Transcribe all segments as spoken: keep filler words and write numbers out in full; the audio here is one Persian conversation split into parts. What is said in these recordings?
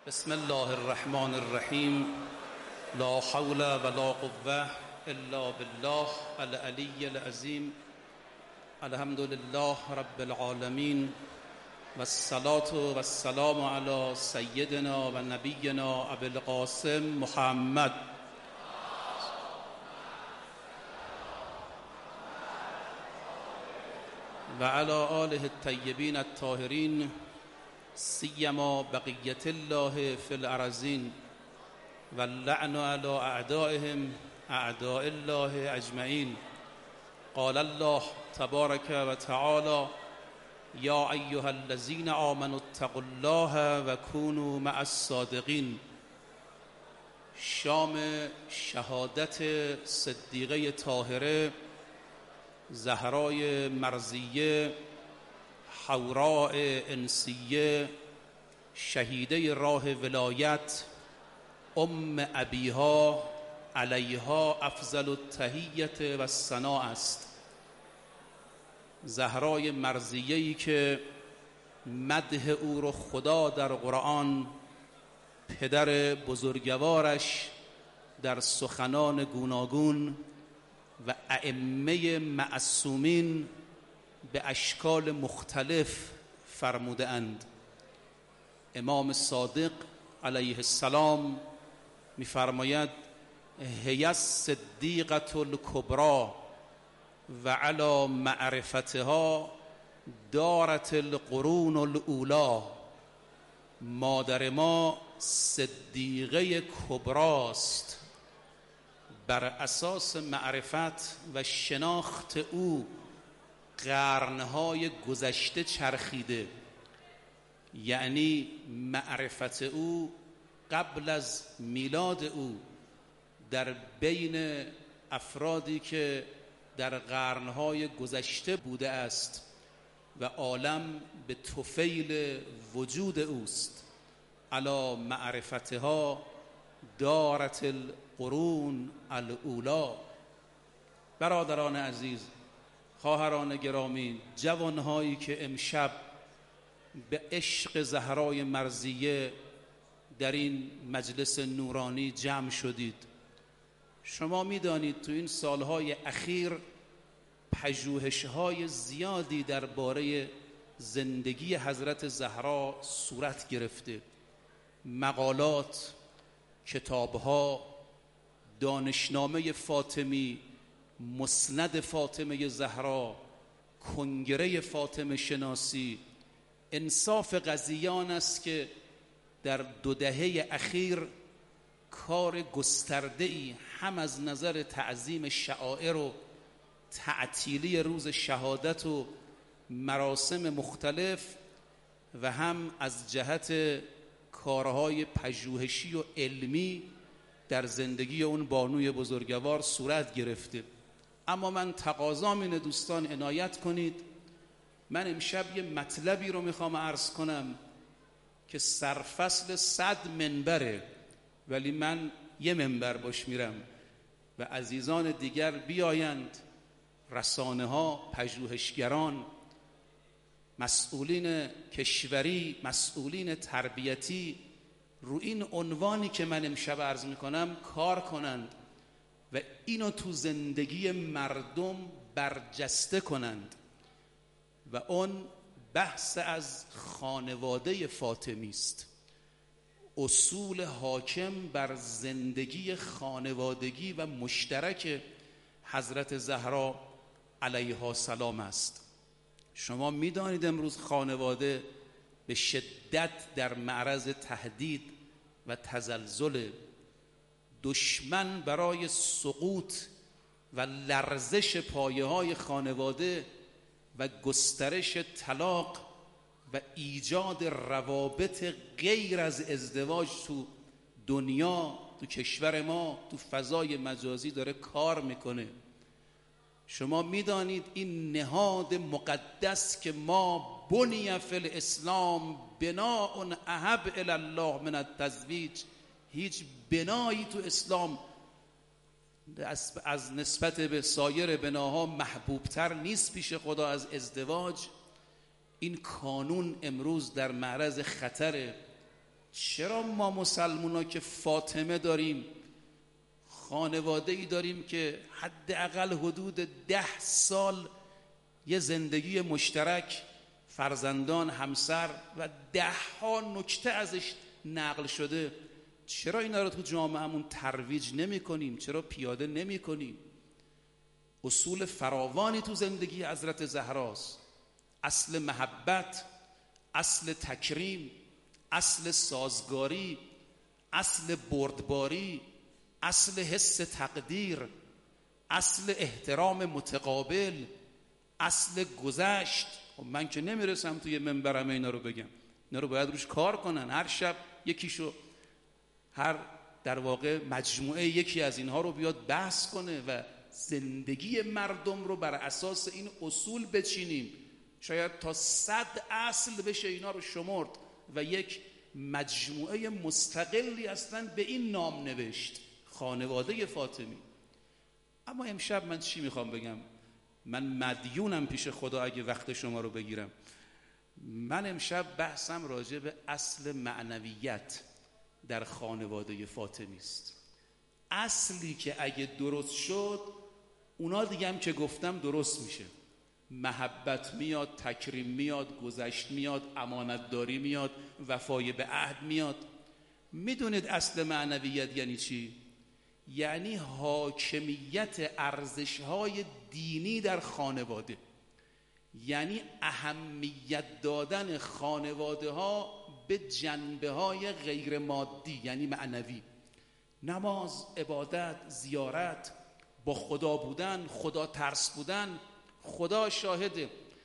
بسم الله الرحمن الرحیم. لا حول ولا قوة الا بالله العلی العظیم. الحمد لله رب العالمین و الصلاة و السلام علی سیدنا و نبینا ابی القاسم محمد و علی آله الطیبین الطاهرین، سیما بقیت الله فی الارضین و اللعن علی اعدائهم اعداء الله اجمعین. قال الله تبارک و تعالی: یا ایها الذین آمنوا اتقوا الله و کونوا مع الصادقین. شام شهادت صدیقه طاهره زهرای مرضیه حوراء انسیه، شهیده راه ولایت، ام ابیها علیها افضل التحیت و الثناء است. زهرای مرضیه‌ای که مدح او را خدا در قرآن، پدر بزرگوارش در سخنان گوناگون و ائمه معصومین به اشکال مختلف فرموده اند. امام صادق علیه السلام می‌فرماید: هی الصدیقة الکبری و علی معرفتها دارت القرون الاولی. مادر ما صدیقه کبراست، بر اساس معرفت و شناخت او قرنهای گذشته چرخیده، یعنی معرفت او قبل از میلاد او در بین افرادی که در قرنهای گذشته بوده است و عالم به طفیل وجود اوست. علی معرفتها دارت القرون الاولی. برادران عزیز، خواهران گرامی، جوانهایی که امشب به عشق زهرای مرضیه در این مجلس نورانی جمع شدید، شما می‌دانید تو این سالهای اخیر پژوهش‌های زیادی درباره زندگی حضرت زهرا صورت گرفته. مقالات، کتاب‌ها، دانشنامه فاطمی، مسند فاطمه زهرا، کنگره فاطمه شناسی. انصاف قضیان است که در دو دهه اخیر کار گسترده‌ای هم از نظر تعظیم شعائر و تعطیلی روز شهادت و مراسم مختلف و هم از جهت کارهای پژوهشی و علمی در زندگی اون بانوی بزرگوار صورت گرفته. اما من تقاضام اینه دوستان عنایت کنید. من امشب یه مطلبی رو میخوام عرض کنم که سرفصل صد منبره، ولی من یه منبر باش میرم و عزیزان دیگر بیایند، رسانه ها، پژوهشگران، مسئولین کشوری، مسئولین تربیتی رو این عنوانی که من امشب عرض میکنم کار کنند و اینو تو زندگی مردم برجسته کنند و اون بحث از خانواده فاطمی است. اصول حاکم بر زندگی خانوادگی و مشترک حضرت زهرا علیها السلام است. شما میدانید امروز خانواده به شدت در معرض تهدید و تزلزل. دشمن برای سقوط و لرزش پایه‌های خانواده و گسترش طلاق و ایجاد روابط غیر از ازدواج تو دنیا، تو کشور ما، تو فضای مجازی داره کار میکنه. شما میدانید این نهاد مقدس که ما بنی فی الاسلام بناء احب الی الله من التزویج، هیچ بنایی تو اسلام از نسبت به سایر بناها محبوبتر نیست پیش خدا از ازدواج. این کانون امروز در معرض خطره چرا ما مسلمونا که فاطمه داریم، خانواده‌ای داریم که حداقل حدود ده سال یه زندگی مشترک، فرزندان، همسر و ده ها نکته ازش نقل شده، چرا اینا رو تو جامعهمون ترویج نمی کنیم؟ چرا پیاده نمی کنیم؟ اصول فراوانی تو زندگی حضرت زهراست. اصل محبت، اصل تکریم، اصل سازگاری، اصل بردباری، اصل حس تقدیر، اصل احترام متقابل، اصل گذشت. من که نمیرسم توی منبرم اینا رو بگم، اینا رو باید روش کار کنن. هر شب یکیشو، هر در واقع مجموعه یکی از اینها رو بیاد بحث کنه و زندگی مردم رو بر اساس این اصول بچینیم. شاید تا صد اصل بشه اینا رو شمرد و یک مجموعه مستقلی هستن به این نام نوشت، خانواده فاطمی. اما امشب من چی میخوام بگم؟ من مدیونم پیش خدا اگه وقت شما رو بگیرم. من امشب بحثم راجع به اصل معنویت در خانواده فاطمی است. اصلی که اگه درست شد اونا دیگه هم که گفتم درست میشه. محبت میاد، تکریم میاد، گذشت میاد، امانتداری میاد، وفای به عهد میاد. میدونید اصل معنویت یعنی چی؟ یعنی حاکمیت ارزش‌های دینی در خانواده، یعنی اهمیت دادن خانواده ها به جنبه های غیر مادی، یعنی معنوی. نماز، عبادت، زیارت، با خدا بودن، خدا ترس بودن. خدا شاهده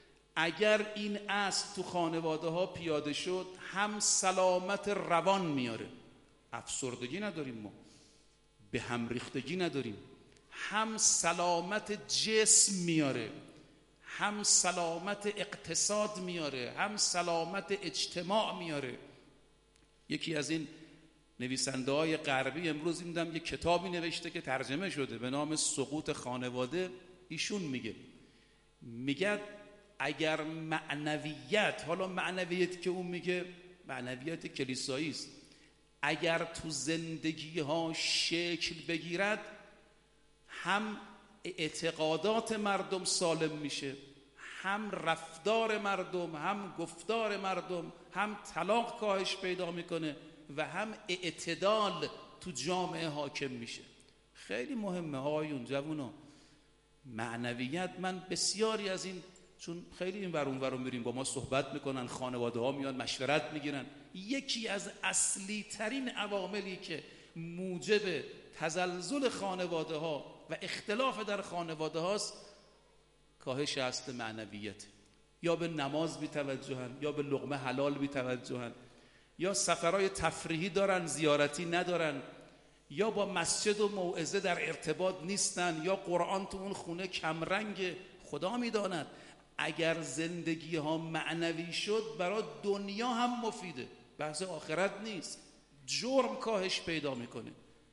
اگر این اصل تو خانواده ها پیاده شد، هم سلامت روان میاره، افسردگی نداریم ما، به هم ریختگی نداریم، هم سلامت جسم میاره، هم سلامت اقتصاد میاره، هم سلامت اجتماع میاره. یکی از این نویسنده های غربی امروز دیدم یک کتابی نوشته که ترجمه شده به نام سقوط خانواده. ایشون میگه میگه اگر معنویت، حالا معنویت که اون میگه معنویت کلیسایی است، اگر تو زندگی ها شکل بگیرد، هم اعتقادات مردم سالم میشه، هم رفتار مردم، هم گفتار مردم، هم طلاق کاهش پیدا میکنه و هم اعتدال تو جامعه حاکم میشه. خیلی مهمه آقایون، جوونا. معنویت، من بسیاری از این، چون خیلی این ور اون ور میریم با ما صحبت میکنن، خانواده ها میان مشورت میگیرن، یکی از اصلی ترین عواملی که موجب تزلزل خانواده ها و اختلاف در خانواده هاست کاهش اصل معنویت. یا به نماز بی توجهن، یا به لقمه حلال بی توجهن، یا سفرهای تفریحی دارن زیارتی ندارن، یا با مسجد و موعظه در ارتباط نیستن، یا قرآن تو اون خونه کمرنگ. خدا میداند اگر زندگی ها معنوی شد برای دنیا هم مفیده، بحث آخرت نیست. جرم کاهش پیدا میکنه،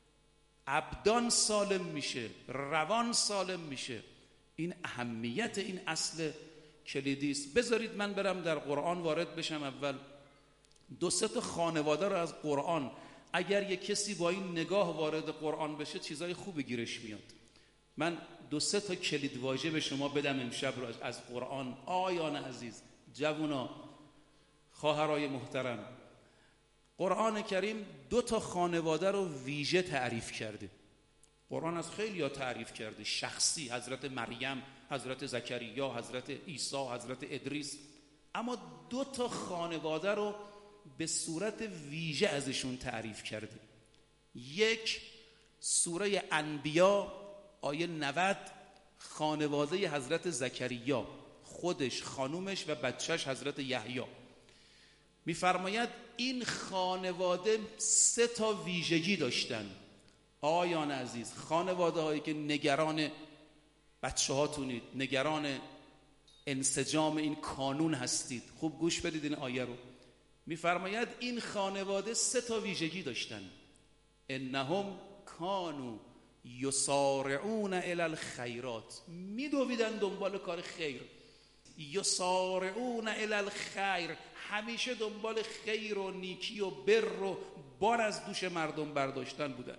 ابدان سالم میشه، روان سالم میشه. این اهمیت این اصل کلیدی است. بذارید من برم در قرآن وارد بشم. اول دو سه تا خانواده رو از قرآن، اگر یک کسی با این نگاه وارد قرآن بشه چیزای خوبی گیرش میاد. من دو سه تا کلید واژه به شما بدم امشب رو از قرآن. آیان عزیز، جوونا، خواهرای محترم، قرآن کریم دو تا خانواده رو ویژه تعریف کرده. قرآن از خیلی ها تعریف کرده، شخصی، حضرت مریم، حضرت زکریا، حضرت عیسی، حضرت ادریس، اما دو تا خانواده رو به صورت ویژه ازشون تعریف کرده. یک، سوره انبیا آیه نود، خانواده حضرت زکریا، خودش، خانومش و بچهش حضرت یحیی. میفرماید این خانواده سه تا ویژگی داشتن. آیان عزیز، خانواده هایی که نگران بچه هاتونید، نگران انسجام این کانون هستید، خوب گوش بدید این آیه رو. میفرماید این خانواده سه تا ویژگی داشتن. انهم کانوا یسارعون الی الخیرات، میدویدن دنبال کار خیر. یسارعون الی الخیر، همیشه دنبال خیر و نیکی و بر و بار از دوش مردم برداشتن بودن.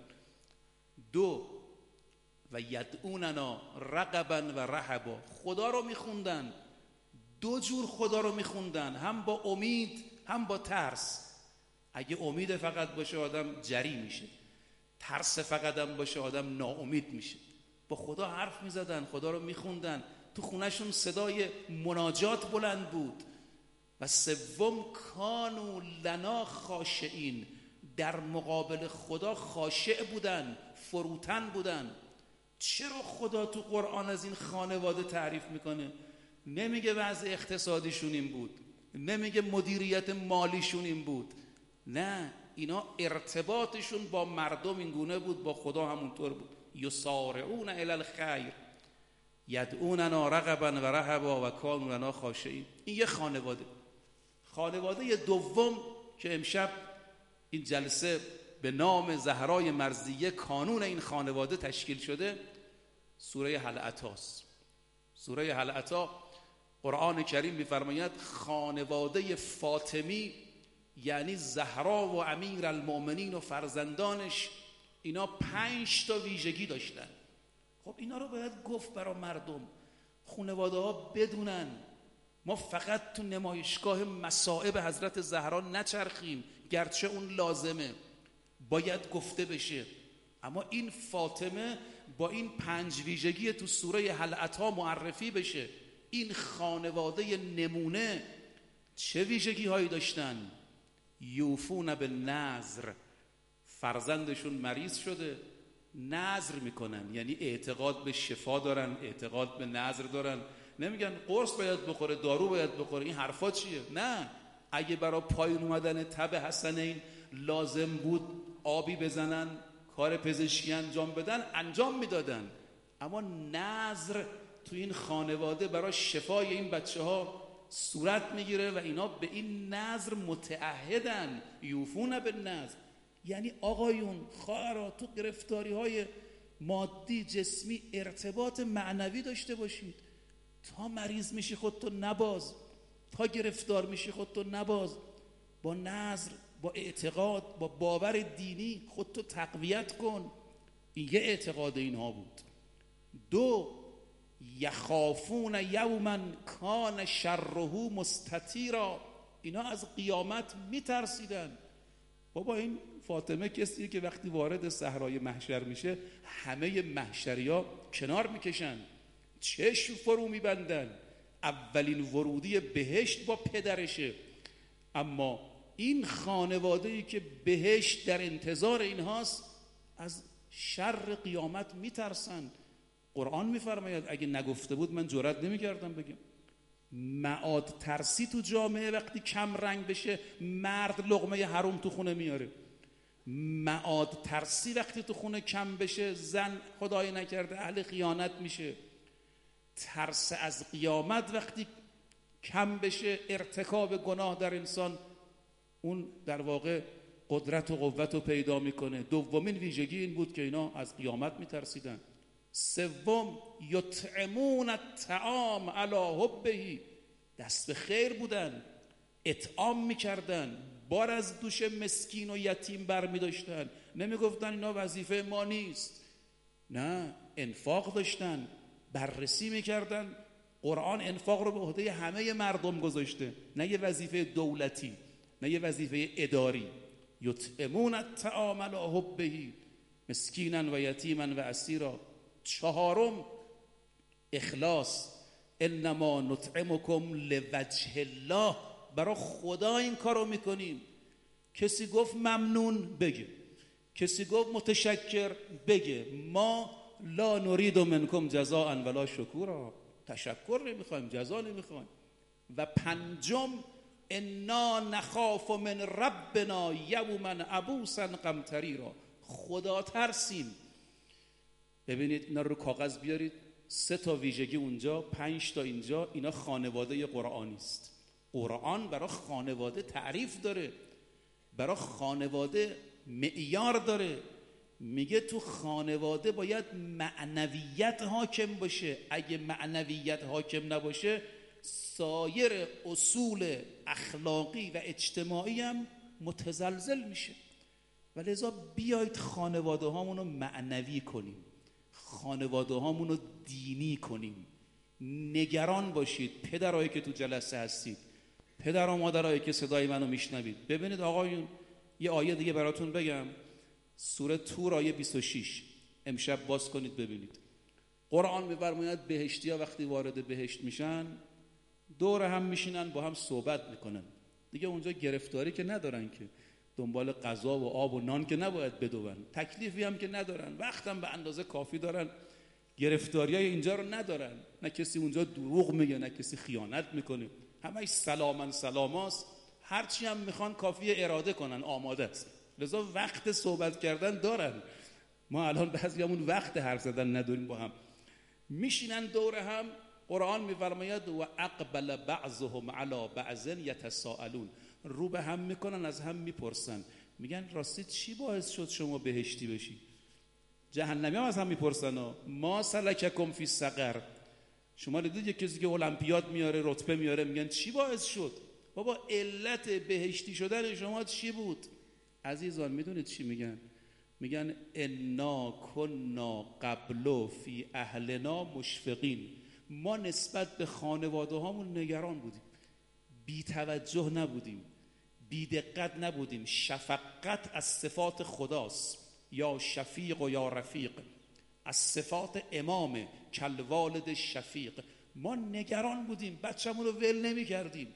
دو، و یدعوننا رغبا و رهبا، خدا رو میخوندن. دو جور خدا رو میخوندن، هم با امید هم با ترس. اگه امید فقط باشه آدم جری میشه، ترس فقط هم باشه آدم ناامید میشه. با خدا حرف میزدن، خدا رو میخوندن، تو خونهشون صدای مناجات بلند بود. و سوم، کانوا لنا خاشعین، در مقابل خدا خاشع بودن، فروتن بودن. چرا خدا تو قرآن از این خانواده تعریف میکنه؟ نمیگه وضع اقتصادیشون این بود، نمیگه مدیریت مالیشون این بود، نه، اینا ارتباطشون با مردم این گونه بود، با خدا همونطور بود. یسارعون الی الخیر یدعوننا رغبا و رهبا و کانوا لنا خاشعین. این یه خانواده. خانواده دوم که امشب این جلسه به نام زهرای مرضیه کانون این خانواده تشکیل شده، سوره هل اتاست. سوره هل اتی، قرآن کریم می‌فرماید خانواده فاطمی یعنی زهرا و امیر المؤمنین و فرزندانش، اینا پنج تا ویژگی داشتن. خب اینا رو باید گفت برای مردم، خانواده ها بدونن. ما فقط تو نمایشگاه مصائب حضرت زهرا نچرخیم، گرچه اون لازمه، باید گفته بشه، اما این فاطمه با این پنج ویژگی تو سوره هل اتی معرفی بشه. این خانواده نمونه چه ویژگی هایی داشتن؟ یوفون بالنذر، فرزندشون مریض شده، نذر میکنن، یعنی اعتقاد به شفا دارن، اعتقاد به نذر دارن. نمیگن قرص باید بخوره، دارو باید بخوره، این حرفا چیه؟ نه، اگه برای پایین اومدن تب حسنین لازم بود آبی بزنن، کار پزشکی انجام بدن، انجام میدادن. اما نذر تو این خانواده برای شفای این بچه ها صورت میگیره و اینا به این نذر متعهدن. یوفون بالنذر یعنی آقایون، خواهرها، تو گرفتاری های مادی جسمی ارتباط معنوی داشته باشید. تا مریض میشی خودتو نباز، تا گرفتار میشی خودتو نباز، با نذر، با اعتقاد، با باور دینی خودتو تقویت کن. این یه اعتقاد اینها بود. دو، یخافون یوما کان شره مستطیرا، اینا از قیامت میترسیدن. بابا این فاطمه کسیه که وقتی وارد صحرای محشر میشه همه محشریا کنار میکشن، چشم فرو میبندن، اولین ورودی بهشت با پدرشه. اما این خانواده‌ای که بهشت در انتظار اینهاست از شر قیامت میترسن. قرآن میفرماید، اگه نگفته بود من جرئت نمیکردم بگم، معاد ترسی تو جامعه وقتی کم رنگ بشه مرد لقمه حرام تو خونه میاره. معاد ترسی وقتی تو خونه کم بشه زن خدای نکرده اهل خیانت میشه. ترس از قیامت وقتی کم بشه، ارتکاب گناه در انسان اون در واقع قدرت و قوت رو پیدا میکنه. دومین ویژگی این بود که اینا از قیامت میترسیدن. سوم، یطعمون الطعام علی حبه، دست به خیر بودن، اطعام میکردن، بار از دوش مسکین و یتیم بر میداشتن. نمیگفتن اینا وظیفه ما نیست، نه، انفاق داشتن، بررسی میکردن. قرآن انفاق رو به عهده همه مردم گذاشته، نه یه وظیفه دولتی، نه یه وظیفه اداری. یطعمون الطعام علی حبه مسکینا و یتیما و اسیرا. چهارم، اخلاص، انما نطعمکم لوجه الله، برای خدا این کارو میکنیم. کسی گفت ممنون بگه، کسی گفت متشکر بگه. ما لا نرید منکم جزاء ولا شکورا، تشکر نمیخوایم، جزا نمیخوایم. و پنجم، انا نخاف من ربنا یوما عبوسا قمطریرا، خدا ترسیم. ببینید اینا رو کاغذ بیارید، سه تا ویژگی اونجا، پنج تا اینجا. اینا خانواده قرآنی است. قرآن برای خانواده تعریف داره، برای خانواده معیار داره. میگه تو خانواده باید معنویت حاکم باشه. اگه معنویت حاکم نباشه سایر اصول اخلاقی و اجتماعی هم متزلزل میشه. و لذا بیایید خانواده هامون رو معنوی کنیم، خانواده هامون رو دینی کنیم. نگران باشید پدرایی که تو جلسه هستید، پدر و مادرایی که صدای منو میشنوید. ببینید آقایون، یه آیه دیگه براتون بگم، سوره تور آیه بیست و شش، امشب باز کنید ببینید. قرآن می‌فرماید بهشتی‌ها وقتی وارد بهشت میشن دور هم میشینن با هم صحبت میکنن. دیگه اونجا گرفتاری که ندارن، که دنبال غذا و آب و نان که نباید بدون، تکلیفی هم که ندارن، وقت هم به اندازه کافی دارن، گرفتاریای اینجا رو ندارن. نه کسی اونجا دروغ میگه، نه کسی خیانت میکنه، همش سلامن سلاماست. هرچی هم میخوان کافی اراده کنن، آماده است. لذا وقت صحبت کردن دارن. ما الان بعضیامون وقت حرف زدن نداریم، با هم میشینن دور هم. قرآن میفرماید و اقبل بعضهم علی بعض یتساءلون، رو به هم میکنن، از هم میپرسن، میگن راستی چی باعث شد شما بهشتی بشی؟ جهنمی هم از هم میپرسن ما سلککم فی سقر. شما دیدید یک کسی که المپیاد میاره، رتبه میاره، میگن چی باعث شد؟ بابا علت بهشتی شدن شما چی بود؟ عزیزان میدونید چی میگن؟ میگن انا کنا قبل فی اهلنا مشفقین. ما نسبت به خانواده هامون نگران بودیم، بی توجه نبودیم، بی دقت نبودیم. شفقت از صفات خداست، یا شفیق و یا رفیق، از صفات امامه، کالوالد شفیق. ما نگران بودیم، بچه‌مون رو ول نمی کردیم.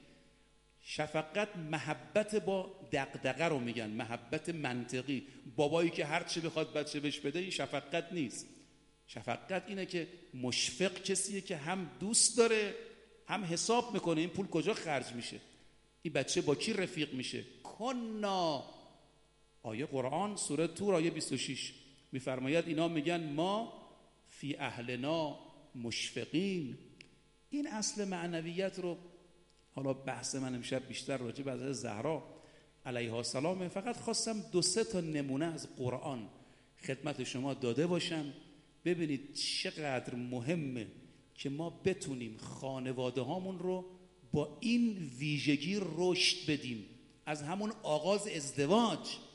شفقت محبت با دغدغه رو میگن، محبت منطقی. بابایی که هر چی بخواد بچه بهش بده، این شفقت نیست. شفقت اینه که مشفق کسیه که هم دوست داره هم حساب میکنه این پول کجا خرج میشه، این بچه با کی رفیق میشه. کنا، آیه قرآن سوره تور آیه بیست و شش میفرماید اینا میگن ما فی اهلنا مشفقین. این اصل معنویت رو، حالا بحث من امشب بیشتر راجع به حضرت زهرا علیها السلام، فقط خواستم دو سه تا نمونه از قرآن خدمت شما داده باشم. ببینید چقدر مهمه که ما بتونیم خانواده هامون رو با این ویژگی رشد بدیم. از همون آغاز ازدواج،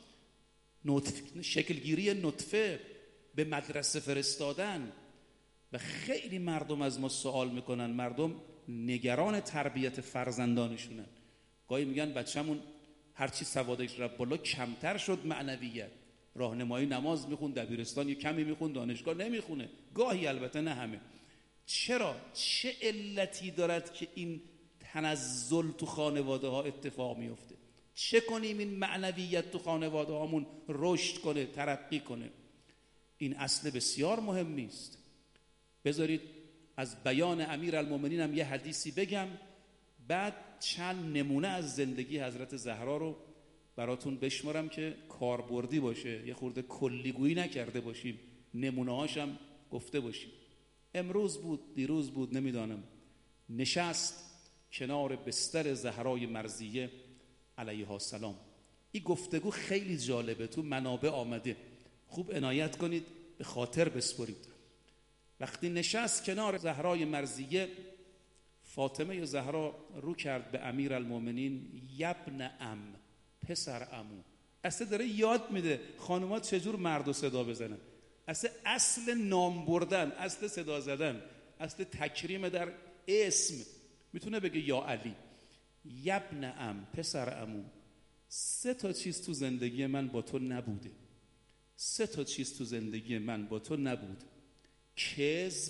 نطفه، شکلگیری نطفه، به مدرسه فرستادن. و خیلی مردم از ما سوال میکنن، مردم نگران تربیت فرزندانشونن. گاهی میگن بچه‌مون هرچی سوادش رفت بالا کمتر شد معنویت، راهنمایی نماز میخون، دبیرستان یه کمی میخون، دانشگاه نمیخونه. گاهی، البته نه همه. چرا؟ چه علتی دارد که این تنزل تو خانواده ها اتفاق میفته؟ چه کنیم این معنویت تو خانواده هامون رشد کنه، ترقی کنه؟ این اصل بسیار مهمی است. بذارید از بیان امیرالمومنین هم یه حدیثی بگم، بعد چند نمونه از زندگی حضرت زهرا رو براتون بشمارم که کاربردی باشه، یه خورده کلیگویی نکرده باشیم، نمونه هاشم گفته باشیم. امروز بود دیروز بود نمیدانم، نشست کنار بستر زهرای مرضیه علیها السلام. این گفتگو خیلی جالبه، تو منابع آمده، خوب عنایت کنید، به خاطر بسپرید. وقتی نشست کنار زهرای مرضیه، فاطمه زهرا رو کرد به امیرالمومنین، یبن ام، پسر عمو. اصلا داره یاد میده خانوما چجور مرد و صدا بزنن. اصلا اصل نام بردن، اصل صدا زدن، اصل تکریم در اسم، میتونه بگه یا علی. یبن ام، پسر عمو، سه تا چیز تو زندگی من با تو نبوده. سه تا چیز تو زندگی من با تو نبود: کذب،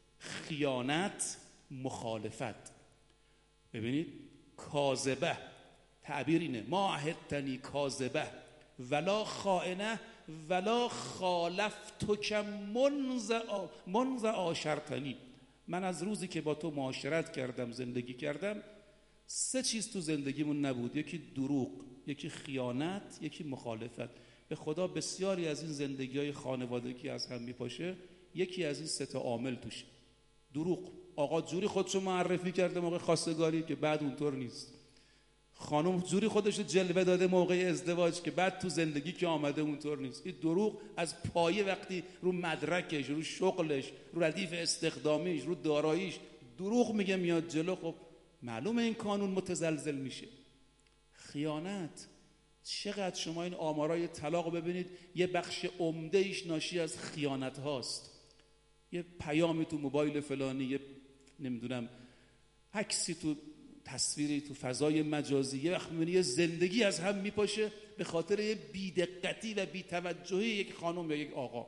خیانت، مخالفت. ببینید، کاذبه، تعبیر اینه، ما عهدتنی کاذبه ولا خائنه ولا خالفتک منذ منذ عاشرتنی. من از روزی که با تو معاشرت کردم، زندگی کردم، سه چیز تو زندگیمون نبود: یکی دروغ، یکی خیانت، یکی مخالفت. به خدا بسیاری از این زندگی‌های خانوادگی از هم میپاشه، یکی از این سه تا عامل توشه. دروغ، آقا جوری خودشو معرفی کرده موقع خواستگاری که بعد اونطور نیست. خانم جوری خودشو جلوه داده موقع ازدواج که بعد تو زندگی که آمده اونطور نیست. این دروغ از پایه، وقتی رو مدرکش، رو شغلش، رو ردیف استخدامیش، رو داراییش دروغ میگه میاد جلو، خب معلومه این کانون متزلزل میشه. خیانت، چقدر شما این آمارای طلاق ببینید، یه بخش عمده ایش ناشی از خیانت هاست. یه پیامی تو موبایل فلانی، یه نمیدونم عکسی تو تصویری تو فضای مجازی، یه وقت میبینی یه زندگی از هم میپاشه به خاطر یه بی‌دقتی و بی‌توجهی یک خانم یا یک آقا.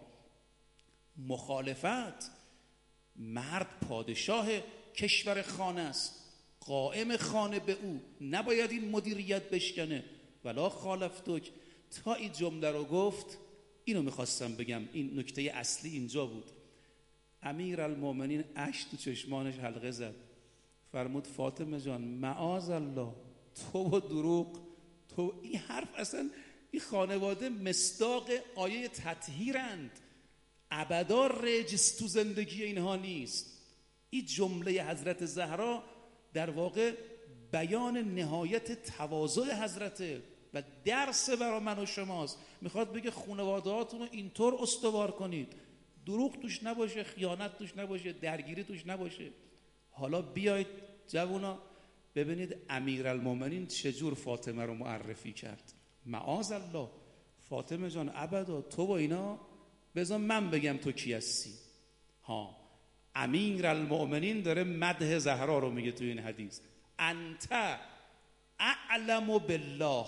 مخالفت، مرد پادشاه کشور خانه است، قائم خانه به او، نباید این مدیریت بشکنه. ولا خالفتک. تا این جمله رو گفت، اینو میخواستم بگم، این نکته اصلی اینجا بود. امیرالمومنین اشک تو چشمانش حلقه زد، فرمود فاطمه جان معاذ الله، تو و دروغ، تو این حرف اصلا، این خانواده مصداق آیه تطهیرند، ابدا رجس تو زندگی اینها نیست. این جمله حضرت زهرا در واقع بیان نهایت تواضع حضرته و درس برای من و شماست. میخواد بگه خانواده‌هاتون رو اینطور استوار کنید، دروغ توش نباشه، خیانت توش نباشه، درگیری توش نباشه. حالا بیایید جوونا ببینید امیرالمومنین چجور فاطمه رو معرفی کرد. معاذ الله، فاطمه جان ابدا، تو با اینا، بذار من بگم تو کی هستی. ها، امیرالمومنین داره مدح زهرا رو میگه تو این حدیث. انت اعلم بالله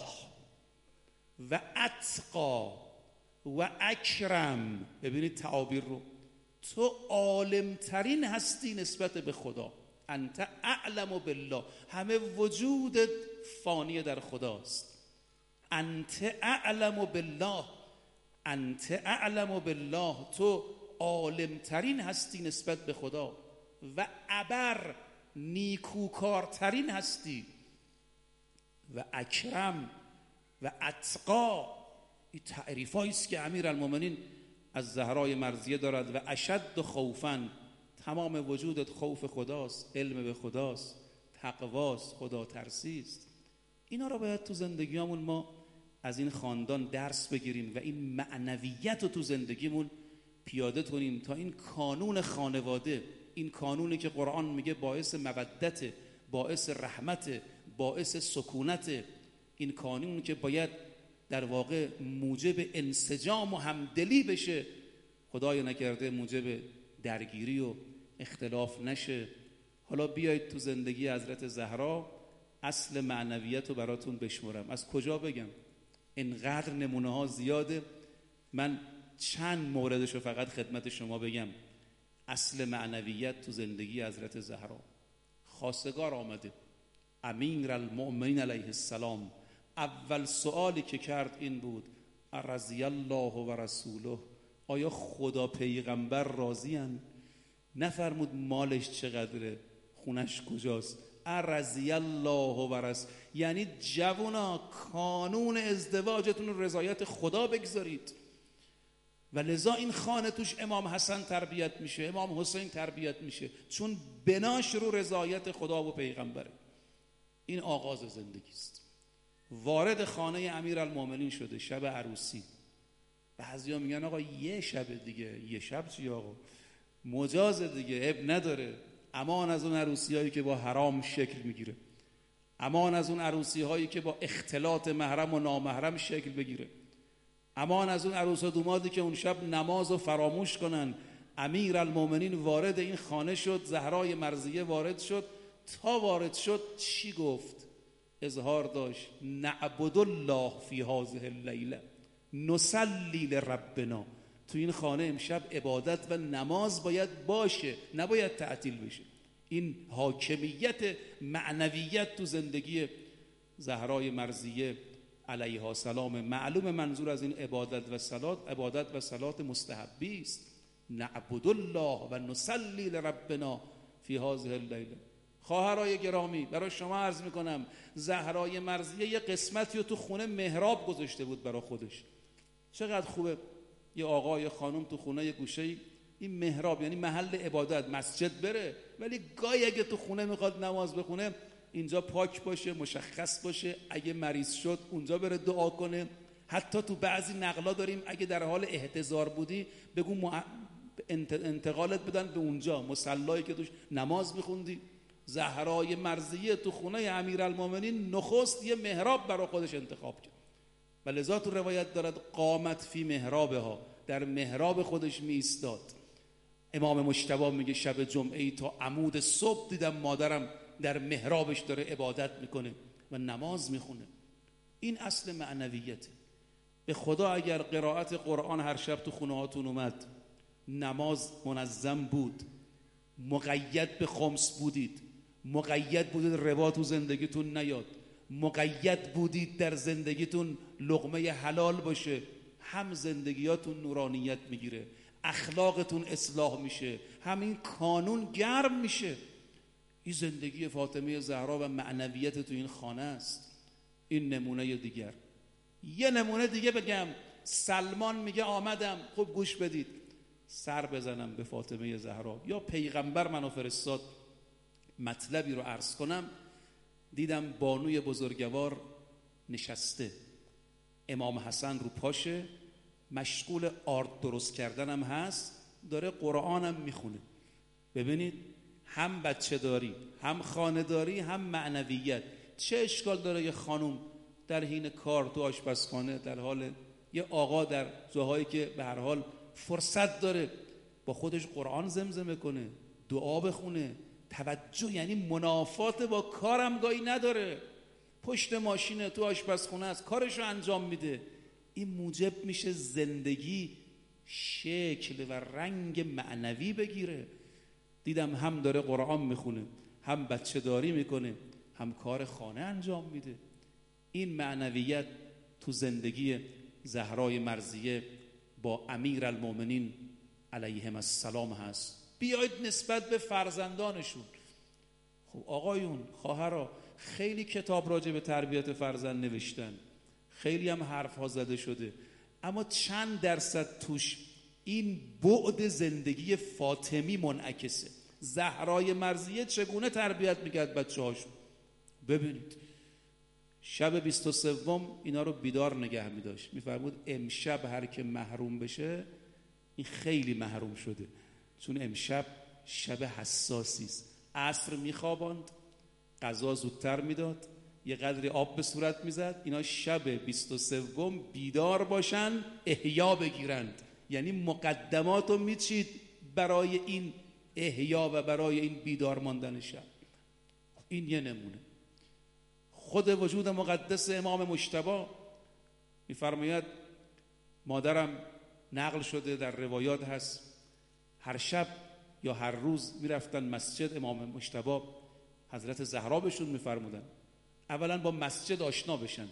و اتقا و اکرم. ببینید تعابیر رو، تو عالم ترین هستی نسبت به خدا. انت اعلم بالله، همه وجودت فانی در خداست. انت اعلم بالله، انت اعلم بالله، تو عالم ترین هستی نسبت به خدا و ابر، نیکوکارترین هستی، و اکرم و اتقا. این تعریفایی است که امیرالمومنین از زهرای مرضیه دارد. و اشد خوفاً، تمام وجودت خوف خداست، علم به خداست، تقواست، خدا ترسیست. اینا رو باید تو زندگیامون ما از این خاندان درس بگیریم و این معنویت رو تو زندگیمون پیاده کنیم تا این کانون خانواده، این کانونی که قرآن میگه باعث مودت، باعث رحمت، باعث سکونت، این کانون که باید در واقع موجب انسجام و همدلی بشه، خدای نکرده موجب درگیری و اختلاف نشه. حالا بیایید تو زندگی حضرت زهرا اصل معنویت رو براتون بشمرم. از کجا بگم؟ اینقدر نمونه ها زیاده، من چند موردش رو فقط خدمت شما بگم. اصل معنویت تو زندگی حضرت زهرا. خواستگار آمده، امیرالمؤمنین علیه السلام، اول سوالی که کرد این بود رضی الله و رسوله، آیا خدا پیغمبر راضی ان؟ نفرمود مالش چقدره، خونش کجاست. رضی الله و رسوله یعنی جوونا کانون ازدواجتون رو رضایت خدا بگذارید. و لذا این خانه توش امام حسن تربیت میشه، امام حسین تربیت میشه، چون بناش رو رضایت خدا و پیغمبره. این آغاز زندگی است. وارد خانه امیرالمومنین شده، شب عروسی. بعضیا میگن آقا یه شب دیگه، یه شب چی آقا، مجاز دیگه، اب نداره. امان از اون عروسی هایی که با حرام شکل میگیره، امان از اون عروسی هایی که با اختلاط محرم و نامحرم شکل بگیره، امان از اون عروس و دومادی که اون شب نماز رو فراموش کنن. امیرالمومنین وارد این خانه شد، زهرای مرضیه وارد شد. تا وارد شد چی گفت؟ اظهار داشت نعبد الله فی هذه اللیله نصلی لربنا. تو این خانه امشب عبادت و نماز باید باشه، نباید تعطیل بشه. این حاکمیت معنویت تو زندگی زهرای مرضیه علیها السلام. معلوم منظور از این عبادت و صلات، عبادت و صلات مستحبی است. نعبد الله و نصلی لربنا فی هذه اللیله. خواهرای گرامی، برای شما عرض میکنم زهرای مرضیه یه قسمتی رو تو خونه محراب گذاشته بود برای خودش. چقدر خوبه یه آقا یه خانم تو خونه یه گوشه‌ای، این محراب یعنی محل عبادت، مسجد بره، ولی گاهی اگه تو خونه میخواد نماز بخونه اینجا پاک باشه، مشخص باشه. اگه مریض شد اونجا بره دعا کنه. حتی تو بعضی نقلا داریم اگه در حال احتضار بودی بگو مع... انتقالت بدن به اونجا، مصلایی که توش نماز میخوندی. زهرای مرضیه تو خونه امیرالمومنین نخست یه محراب برای خودش انتخاب کرد و لذا تو روایت دارد قامت فی محرابها، در محراب خودش می ایستاد. امام مجتبی میگه شب جمعه ای تا عمود صبح دیدم مادرم در محرابش داره عبادت میکنه و نماز میخونه. این اصل معنویته. به خدا اگر قرائت قرآن هر شب تو خونه هاتون اومد، نماز منظم بود، مقید به خمس بودید، مقید بودید ربا تو زندگیتون نیاد، مقید بودید در زندگیتون لقمه حلال باشه، هم زندگیاتون نورانیت میگیره، اخلاقتون اصلاح میشه، همین کانون گرم میشه. این زندگی فاطمه زهرا و معنویت تو این خانه است. این نمونه دیگر. یه نمونه دیگه بگم. سلمان میگه آمدم، خب گوش بدید، سر بزنم به فاطمه زهرا یا پیغمبر منو فرستاد مطلبی رو عرض کنم. دیدم بانوی بزرگوار نشسته، امام حسن رو پاشه، مشغول آرد درست کردنم هست، داره قرآنم میخونه. ببینید، هم بچه داری، هم خانه داری، هم معنویت. چه اشکال داره یه خانوم در حین کار تو آشپزخانه، در حال یه آقا در جاهایی که به هر حال فرصت داره با خودش قرآن زمزمه کنه، دعا بخونه، توجه، یعنی منافات با کارم گاهی نداره، پشت ماشینه تو آشپزخونه است، کارشو انجام میده. این موجب میشه زندگی شکل و رنگ معنوی بگیره. دیدم هم داره قرآن میخونه، هم بچه داری میکنه، هم کار خانه انجام میده. این معنویت تو زندگی زهرای مرضیه با امیرالمومنین علیهم السلام هست. بیایید نسبت به فرزندانشون. خب آقایون، خواهرها، خیلی کتاب راجع به تربیت فرزند نوشتن، خیلی هم حرف ها زده شده، اما چند درصد توش این بعد زندگی فاطمی منعکسه؟ زهرای مرضیه چگونه تربیت میکرد بچه هاشون؟ ببینید، شب بیست و سوم اینا رو بیدار نگه میداشت، میفرمود امشب هر که محروم بشه این خیلی محروم شده، چون امشب شب حساسی است. عصر میخواباند، غذا زودتر میداد، یه قدری آب به صورت میزد، اینا شب بیست و سوم بیدار باشن، احیا بگیرند. یعنی مقدمات رو میچید برای این احیا و برای این بیدار ماندن شب. این یه نمونه. خود وجود مقدس امام مجتبی میفرماید مادرم، نقل شده در روایات هست، هر شب یا هر روز میرفتن مسجد امام مجتبی، حضرت زهرا بهشون میفرمودن اولا با مسجد آشنا بشن،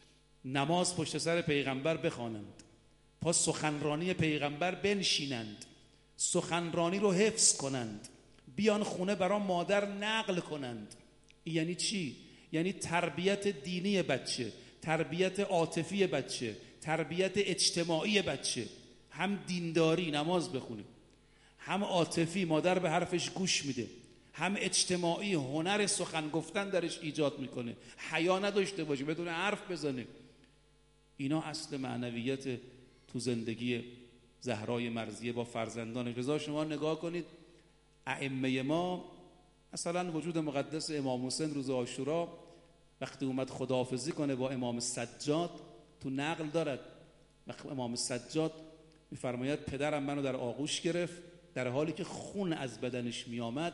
نماز پشت سر پیغمبر بخوانند، پا سخنرانی پیغمبر بنشینند، سخنرانی رو حفظ کنند، بیان خونه برای مادر نقل کنند. یعنی چی؟ یعنی تربیت دینی بچه، تربیت عاطفی بچه، تربیت اجتماعی بچه. هم دینداری، نماز بخونه، هم عاطفی، مادر به حرفش گوش میده، هم اجتماعی، هنر سخن گفتن درش ایجاد میکنه، حیا نداشته باشه، بدون حرف بزنه. اینا اصل معنویت تو زندگی زهرای مرضیه با فرزندانش. رضا شما نگاه کنید، ائمه ما، مثلا وجود مقدس امام حسین روز عاشورا وقتی اومد خداحافظی کنه با امام سجاد، تو نقل دارد وقتی امام سجاد میفرماید پدرم منو در آغوش گرفت، در حالی که خون از بدنش میآمد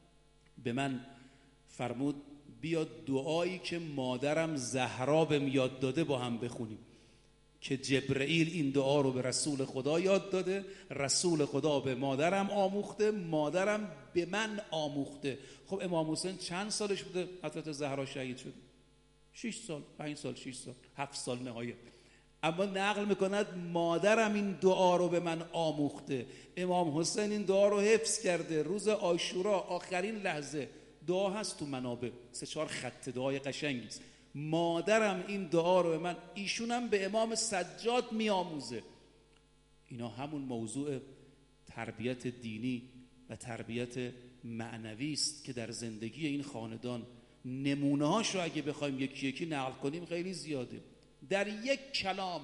به من فرمود بیا دعایی که مادرم زهرا بهم یاد داده با هم بخونیم، که جبرئیل این دعا رو به رسول خدا یاد داده، رسول خدا به مادرم آموخته، مادرم به من آموخته. خب امام حسین چند سالش بوده حضرت زهرا شهید شد؟ شش سال، پنج سال، شش سال، هفت سال نهایت. اما نقل میکند مادرم این دعا رو به من آموخته. امام حسین این دعا رو حفظ کرده. روز عاشورا آخرین لحظه دعا هست تو منابع، سه چهار خط دعای قشنگی است. مادرم این دعا رو به من، ایشونم به امام سجاد میآموزه. اینا همون موضوع تربیت دینی و تربیت معنوی است که در زندگی این خاندان نمونه هاشو اگه بخوایم یکی یکی نقل کنیم خیلی زیاده. در یک کلام،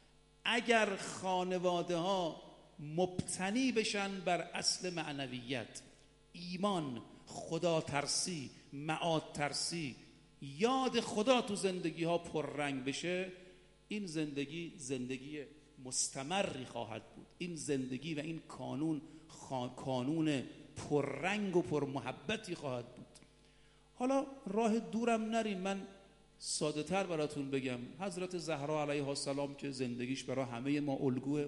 اگر خانواده ها مبتنی بشن بر اصل معنویت، ایمان خدا ترسی، معاد ترسی، یاد خدا تو زندگی ها پررنگ بشه، این زندگی زندگی مستمری خواهد بود. این زندگی و این کانون خا... کانون پررنگ و پرمحبتی خواهد بود. حالا راه دورم نریم، من ساده تر براتون بگم. حضرت زهرا علیها السلام که زندگیش برای همه ما الگوه،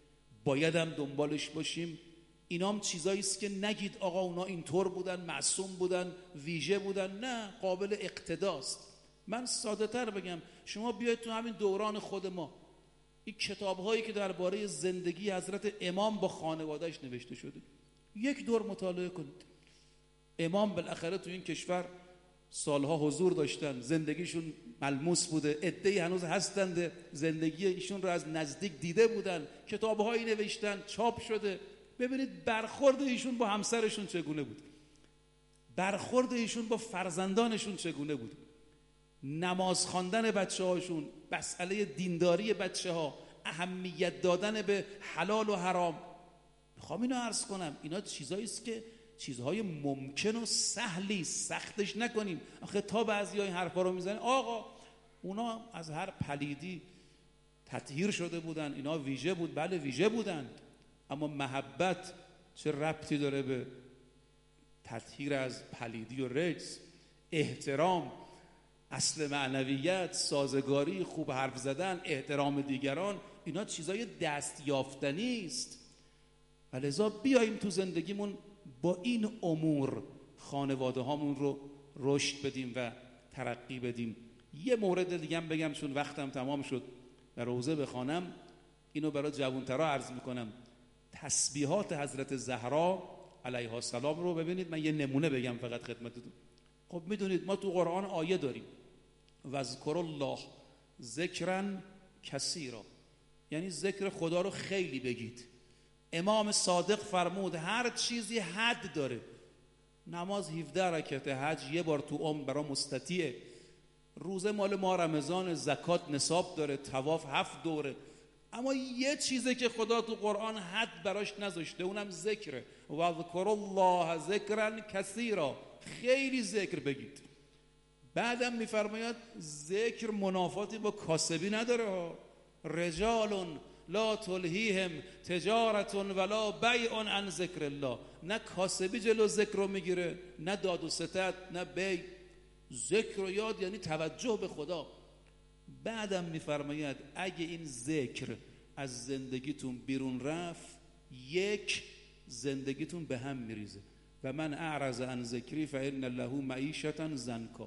بایدم دنبالش باشیم. اینام چیزایی است که نگید آقا اونا اینطور بودن، معصوم بودن، ویژه بودن. نه، قابل اقتداست. من ساده تر بگم، شما بیاید تو همین دوران خود ما، این کتاب‌هایی که درباره زندگی حضرت امام با خانواده‌اش نوشته شده، یک دور مطالعه کنید. امام بالاخره تو این کشور سالها حضور داشتن، زندگیشون ملموس بوده، عده‌ای هنوز هستند زندگی ایشون رو از نزدیک دیده بودن، کتاب‌هایی نوشتن، چاپ شده. ببینید برخورد ایشون با همسرشون چگونه بود، برخورد ایشون با فرزندانشون چگونه بود، نماز خواندن بچه‌هاشون، مسئله دینداری بچه‌ها، اهمیت دادن به حلال و حرام. میخوام اینو عرض کنم، اینا چیزایی است که چیزهای ممکن و سهلی، سختش نکنیم. آخه تا بعضی‌ها این حرفا رو میزنن آقا اونا از هر پلیدی تطهیر شده بودن، اینا ویژه بود. بله ویژه بودن، اما محبت چه ربطی داره به تطهیر از پلیدی و رجس؟ احترام، اصل معنویت، سازگاری، خوب حرف زدن، احترام دیگران، اینا چیزای دست یافتنی است. ولذا بیاییم تو زندگیمون با این امور خانواده هامون رو رشد بدیم و ترقی بدیم. یه مورد دیگه هم بگم چون وقتم تمام شد و روزه بخوانم، اینو برای جوانترها عرض میکنم. تسبیحات حضرت زهرا علیها السلام رو ببینید، من یه نمونه بگم فقط خدمتتون. خب میدونید ما تو قرآن آیه داریم واذکر الله ذکرا کثیرا، یعنی ذکر خدا رو خیلی بگید. امام صادق فرمود هر چیزی حد داره. نماز هفده رکعت، حج یه بار تو عمر برای مستطیعه، روزه مال ما رمضان، زکات نصاب داره، طواف هفت دوره. اما یه چیزی که خدا تو قرآن حد براش نذاشته، اونم ذکره. واذکر الله ذکرا کثیرا، خیلی ذکر بگید. بعدم میفرماید ذکر منافاتی با کاسبی نداره. رجال لا تلهیهم تجارت ولا بیع عن ذکر الله، نه کاسبی جلو ذکر رو میگیره، نه داد و ستد، نه بیع. ذکر و یاد یعنی توجه به خدا. بعدم میفرماید اگه این ذکر از زندگیتون بیرون رفت، یک، زندگیتون به هم میریزه. و من اعرض عن ذکری فان له معیشة ضنکا.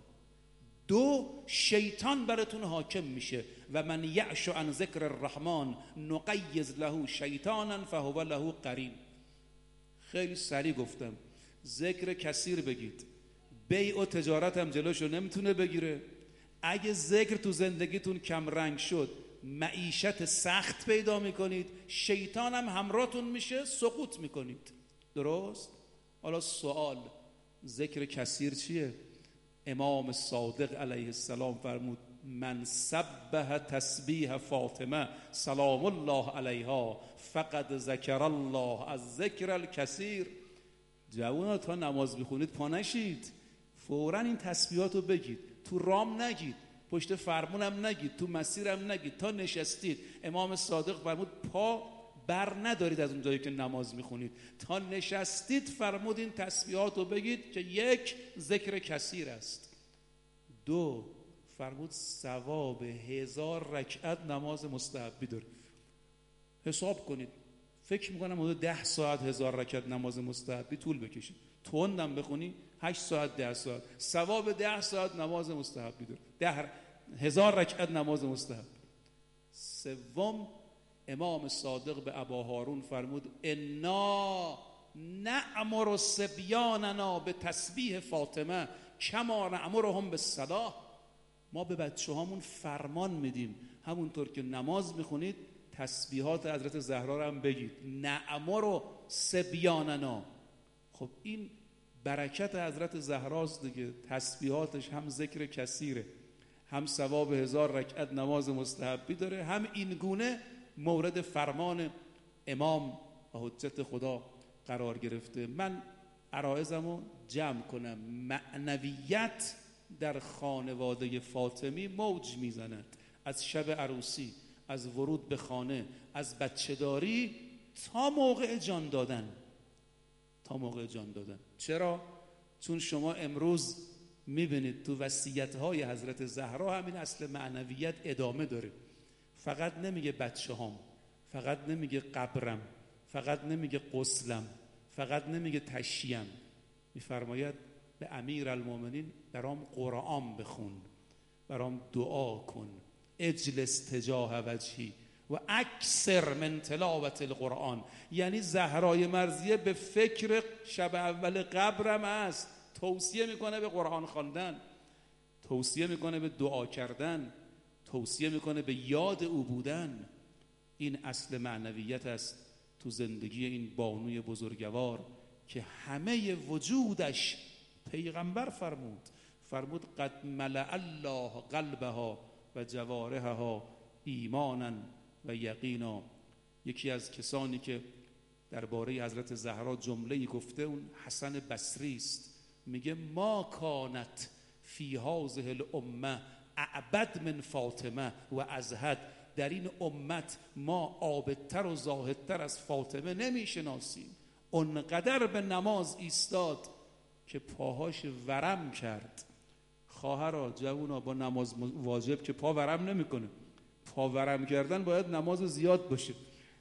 دو، شیطان براتون حاکم میشه. و من یعش عن ذکر الرحمن نقیض له شیطانا فهو له قرین. خیلی سریع گفتم، ذکر کثیر بگید. بیع و تجارت هم جلوشو نمیتونه بگیره. اگه ذکر تو زندگیتون کم رنگ شد، معیشت سخت پیدا میکنید، شیطان هم همراهتون میشه، سقوط میکنید. درست؟ حالا سوال، ذکر کثیر چیه؟ امام صادق علیه السلام فرمود من سبح تسبیح فاطمه سلام الله علیها فقد ذکر الله از ذکر الکثیر. جوونا تا نماز بخونید پا نشید، فوراً این تسبیحات رو بگید. تو رام نگید، پشت فرمونم نگید، تو مسیرم نگید. تا نشستید، امام صادق فرمود پا بر ندارید از اون جایی که نماز میخونید. تا نشستید فرمود این تسبیحات رو بگید که یک، ذکر کثیر است. دو، فرمود ثواب هزار رکعت نماز مستحبی داره. حساب کنید، فکر میکنم حدود ده ساعت هزار رکعت نماز مستحبی طول بکشید. تندم بخونی هشت ساعت، ده ساعت، ثواب ده ساعت نماز مستحبی داره، ده هزار رکعت نماز مستحب. سوم، امام صادق به ابا هارون فرمود انا نأمر صبیاننا به تسبیح فاطمه کما نأمرهم بالصلاة. ما به بچه هامون فرمان میدیم همونطور که نماز میخونید تسبیحات حضرت زهرا رو هم بگید. نأمر صبیاننا. خب این برکت حضرت زهراست دیگه. تسبیحاتش هم ذکر کثیره، هم ثواب هزار رکعت نماز مستحبی داره، هم این گونه مورد فرمان امام و حجت خدا قرار گرفته. من عرایزم رو جمع کنم. معنویت در خانواده فاطمی موج میزند، از شب عروسی، از ورود به خانه، از بچه داری تا موقع جان دادن، تا موقع جان دادن. چرا؟ چون شما امروز میبینید تو وصیت‌های حضرت زهرا همین اصل معنویت ادامه داره. فقط نمیگه بچه هام، فقط نمیگه قبرم، فقط نمیگه غسلم، فقط نمیگه تشییم، میفرماید به امیرالمومنین برام قرآن بخون، برام دعا کن، اجلس تجاه وجهی و اکثر من تلاوت القرآن. یعنی زهرای مرضیه به فکر شب اول قبرم است، توصیه میکنه به قرآن خواندن، توصیه میکنه به دعا کردن، توصیه میکنه به یاد او بودن. این اصل معنویت است تو زندگی این بانوی بزرگوار که همه وجودش پیغمبر فرمود فرمود قد ملأ الله قلبها و جوارحها ایمانا و یقینا. یکی از کسانی که درباره حضرت زهرا جمله‌ای گفته اون حسن بصری است، میگه ما کانت فی هذه الامه اعبد من فاطمه و ازهد. در این امت ما عابدتر و زاهدتر از فاطمه نمیشناسیم. اونقدر به نماز ایستاد که پاهاش ورم کرد. خواهرا جوونا با نماز واجب که پا ورم نمیکنه، پا ورم کردن باید نماز زیاد باشه.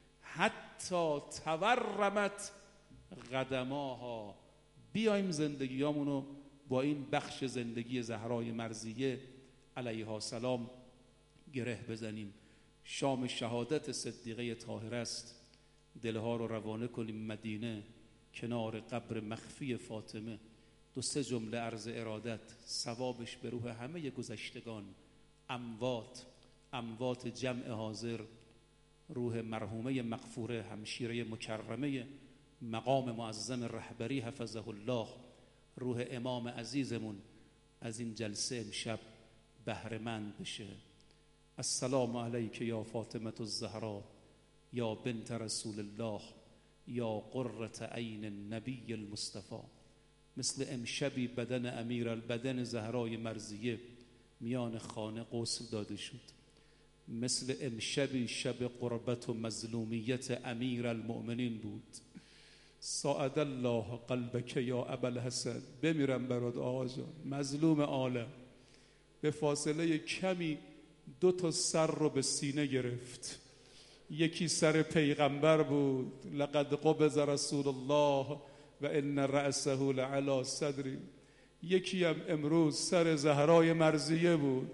حتی تورمت قدماها. بیایم زندگیامونو با این بخش زندگی زهرای مرضیه علیها سلام گره بزنیم. شام شهادت صدیقه طاهره است. دلها رو روانه کنیم مدینه، کنار قبر مخفی فاطمه. دو سه جمله عرض ارادت، ثوابش به روح همه گذشتگان، اموات، اموات جمع حاضر، روح مرحومه مغفوره همشیره مکرمه مقام معظم رهبری حفظه الله، روح امام عزیزمون از این جلسه امشب بهره‌مند بشه. السلام علیک یا فاطمه الزهرا یا بنت رسول الله یا قرة عین النبی المصطفى. مثل امشبی بدن امیر البدن زهرای مرضیه میان خانه غسل داده شد. مثل امشبی شب قربت و مظلومیت امیر المؤمنین بود. ساعد الله قلبک یا ابوالحسن. بمیرم برات آقا جان، مظلوم عالم. به فاصله کمی دو تا سر رو به سینه گرفت. یکی سر پیغمبر بود، لقد قبض رسول الله و ان رأسه لعلی صدری. یکی هم امروز سر زهرای مرضیه بود.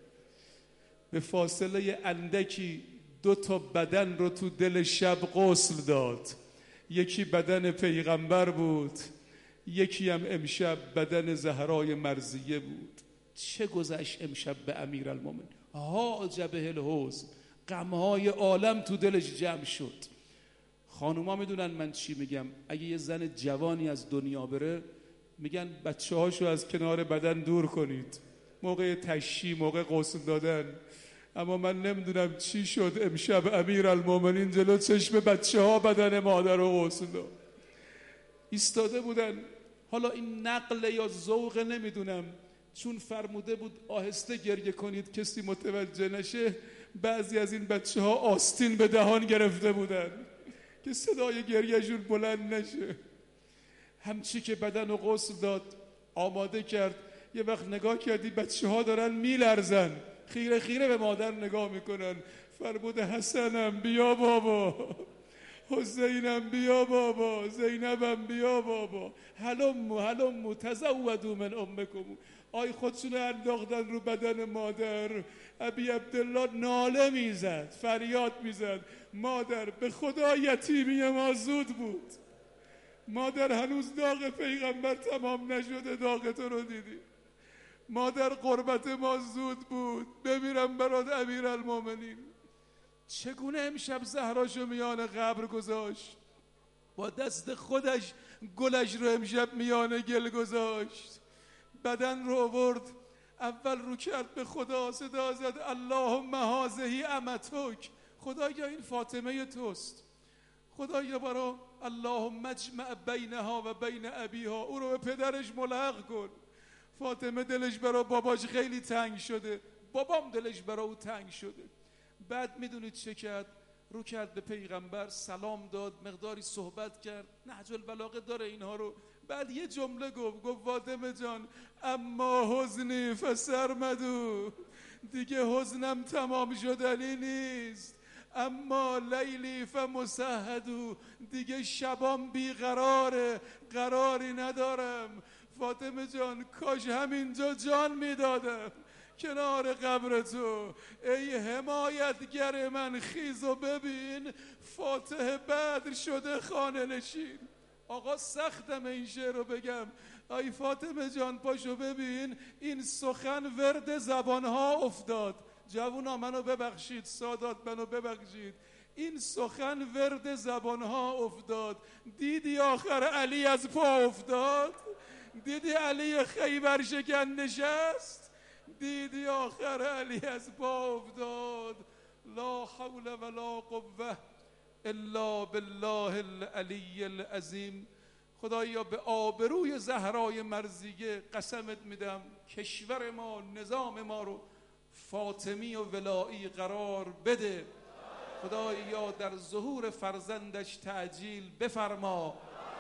به فاصله اندکی دو تا بدن رو تو دل شب غسل داد. یکی بدن پیغمبر بود، یکی هم امشب بدن زهرای مرضیه بود. چه گذشت امشب به امیرالمومنین؟ ها جبه الحزن، غمهای عالم تو دلش جمع شد. خانوما میدونن من چی میگم. اگه یه زن جوانی از دنیا بره میگن بچه هاشو از کنار بدن دور کنید موقع تشییع، موقع غسل دادن. اما من نمیدونم چی شد امشب امیرالمومنین جلو چشم بچه ها بدن مادر رو غسل داد. ایستاده بودن. حالا این نقل یا ذوق نمیدونم، چون فرموده بود آهسته گریه کنید کسی متوجه نشه، بعضی از این بچه ها آستین به دهان گرفته بودن که صدای گریهشون بلند نشه. همچی که بدن رو غسل داد آماده کرد، یه وقت نگاه کردی بچه ها دارن میلرزن، خیره خیره به مادر نگاه میکنن. فرموده حسنم بیا بابا، حسینم بیا بابا، زینبم بیا بابا، هلمو هلمو تزودو من امکم. آی خودشونو انداختن رو بدن مادر. ابی عبدالله ناله میزد، فریاد میزد مادر به خدا یتیمی ما زود بود. مادر هنوز داغ پیغمبر تمام نشده، داغ تو رو دیدی. مادر قربت ما زود بود، بمیرم برات امیرالمومنین. چگونه امشب زهراشو میان قبر گذاشت، با دست خودش گلش رو امشب میان گل گذاشت. بدن رو آورد، اول رو کرد به خدا، صدا زد اللهم هذه امتک. خدایا این فاطمه توست. خدایا برا اللهم اجمع بینها و بین ابیها، او رو به پدرش ملحق کن. فاطمه دلش برا باباش خیلی تنگ شده، بابام دلش برا او تنگ شده. بعد میدونید چه کرد؟ رو کرد به پیغمبر، سلام داد، مقداری صحبت کرد، نهج البلاغه داره اینها رو. بعد یه جمله گفت، گفت فاطمه جان اما حزنی فسرمدو، دیگه حزنم تمام شدنی نیست. اما لیلی فمسهدو، دیگه شبام بیقراره، قراری ندارم. فاطمه جان کاش همینجا جان میدادم کنار قبر تو. ای حمایتگر من خیز و ببین، فاتح بدر شده خانه نشین. آقا سختم این شعر رو بگم. ای فاطمه جان پاشو ببین، این سخن ورد زبانها افتاد. جوونا منو ببخشید، سادات منو ببخشید، این سخن ورد زبانها افتاد. دیدی آخر علی از پا افتاد؟ دیدی علی خیبر شکن نشست؟ دیدی آخر علی از پا افتاد؟ لا حول ولا قوه الا بالله العلی العظیم. خدایا به آبروی زهرای مرضیه قسمت میدم کشور ما، نظام ما رو فاطمی و ولایی قرار بده. خدایا در ظهور فرزندش تعجیل بفرما.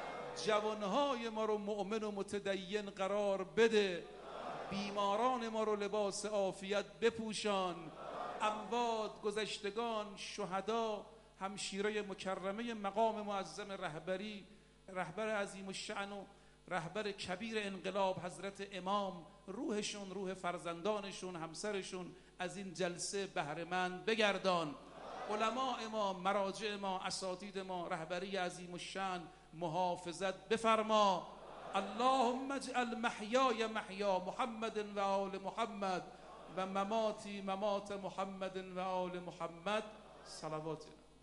جوانهای ما رو مؤمن و متدین قرار بده. بیماران ما رو لباس عافیت بپوشان. اموات، گذشتگان، شهدا، همشیره مکرمه مقام معظم رهبری، رهبر عظیم الشأن و رهبر کبیر انقلاب حضرت امام، روحشون، روح فرزندانشون، همسرشون از این جلسه بهره‌مند بگردان. علماء ما، مراجع ما، اساتید ما، رهبری عظیم الشأن محافظت بفرما. اللهم اجعل محیای محیا محمد و آل محمد و مماتی ممات محمد و آل محمد. صلوات